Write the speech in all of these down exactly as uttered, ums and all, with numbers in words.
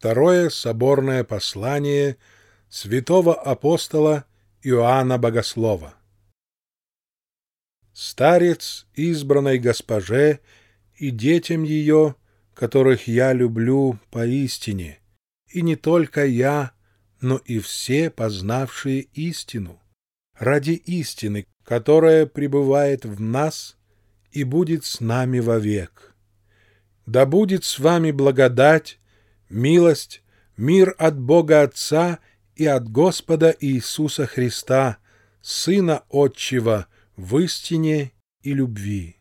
Второе соборное послание святого апостола Иоанна Богослова. Старец избранной госпоже и детям ее, которых я люблю поистине, и не только я, но и все, познавшие истину, ради истины, которая пребывает в нас и будет с нами вовек. Да будет с вами благодать, милость, мир от Бога Отца и от Господа Иисуса Христа, Сына Отчего, в истине и любви.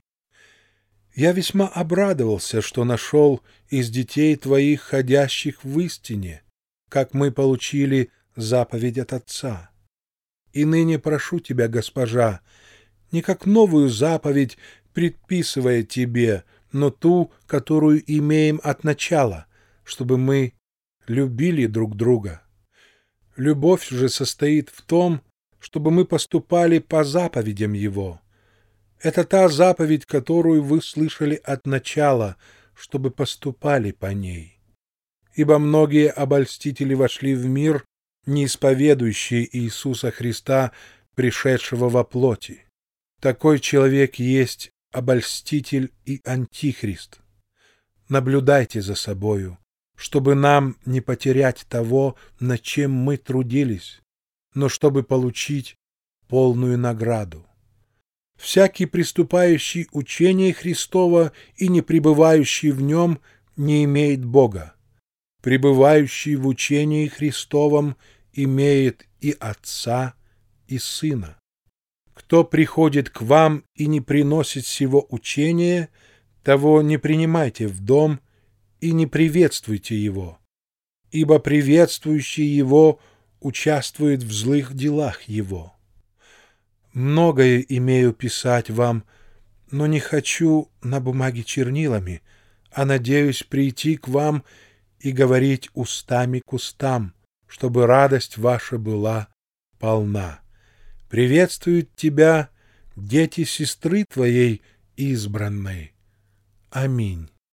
Я весьма обрадовался, что нашел из детей твоих ходящих в истине, как мы получили заповедь от Отца. И ныне прошу тебя, госпожа, не как новую заповедь, предписывая тебе, но ту, которую имеем от начала, чтобы мы любили друг друга. Любовь же состоит в том, чтобы мы поступали по заповедям Его. Это та заповедь, которую вы слышали от начала, чтобы поступали по ней. Ибо многие обольстители вошли в мир, не исповедующие Иисуса Христа, пришедшего во плоти. Такой человек есть обольститель и антихрист. Наблюдайте за собою, чтобы нам не потерять того, над чем мы трудились, но чтобы получить полную награду. Всякий, приступающий учение Христова и не пребывающий в нем, не имеет Бога. Пребывающий в учении Христовом имеет и Отца, и Сына. Кто приходит к вам и не приносит сего учения, того не принимайте в дом и не приветствуйте его, ибо приветствующий его участвует в злых делах его. Многое имею писать вам, но не хочу на бумаге чернилами, а надеюсь прийти к вам и говорить устами к устам, чтобы радость ваша была полна. Приветствуют тебя дети сестры твоей избранной. Аминь.